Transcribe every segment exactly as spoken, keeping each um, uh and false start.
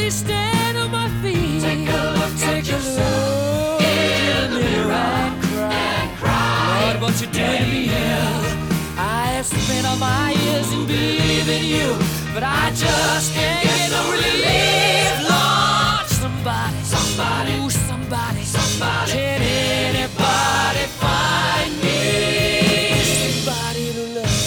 me stand on my feet. Take a look Take at a yourself look in the mirror and cry. and cry. Lord, what you doing to me here? I have spent all my years in believing you, but I just can't get no relief. Lord, somebody, Somebody, ooh, somebody, somebody. can anybody find me somebody to love?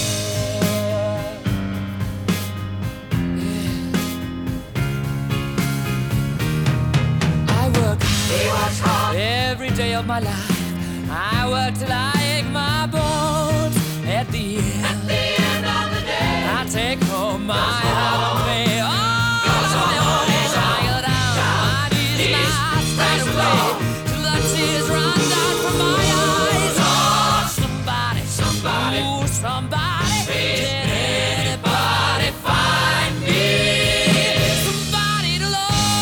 Yeah. I work He works hard every day of my life. I work till I ache my bones. At the end, at the end of the day. I take home my heart of me. Oh, Goes on, goes on, tired out, my knees knees, not straight raise away along. till the tears run down from my eyes. Oh, somebody, Somebody, ooh, somebody, please, can anybody find me somebody to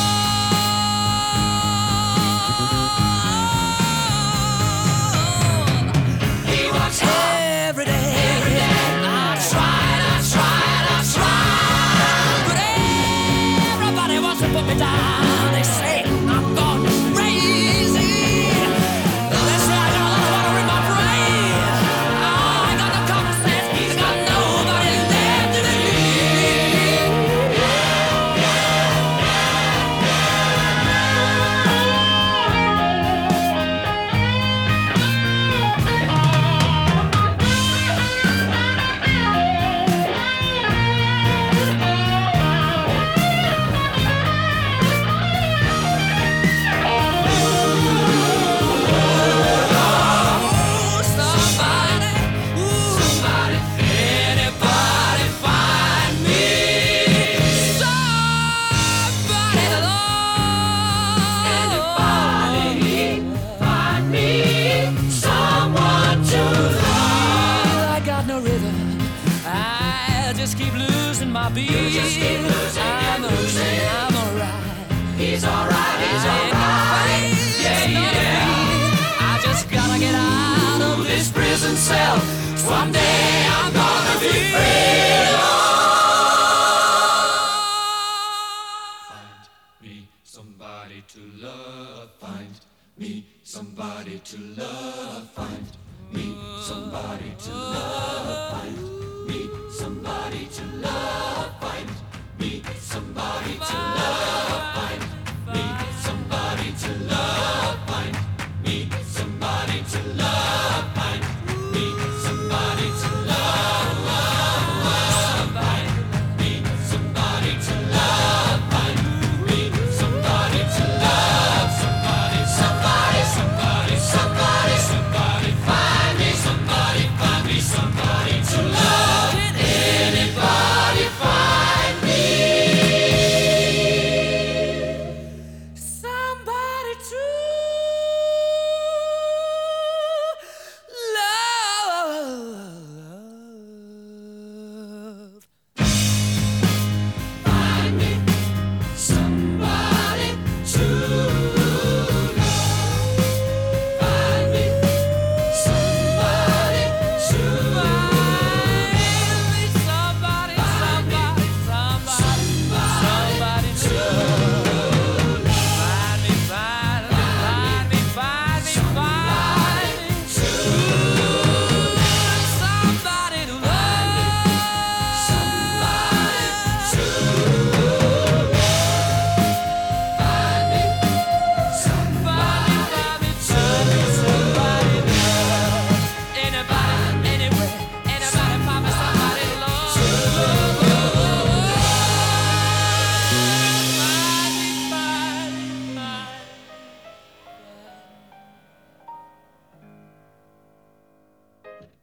love? he works hard Every day, every day. I tried, I tried, I tried, but everybody wants to put me down. They say I'm gone crazy. They say I got a lot of water in my brain. Oh, I got no common sense. I got nobody left to believe. Somebody, ooh, Somebody, anybody find me somebody to love? anybody find me someone to love. I got no rhythm. I just keep losing my beat. You just keep losing I'm and losing. okay, I'm alright. He's alright, he's I ain't alright. afraid, Yeah, it's not yeah. afraid. I just gotta get out of this prison cell. Someday I'm gonna be free. Find me somebody to love. Find me somebody to love. Find me somebody to love. Find me somebody to love.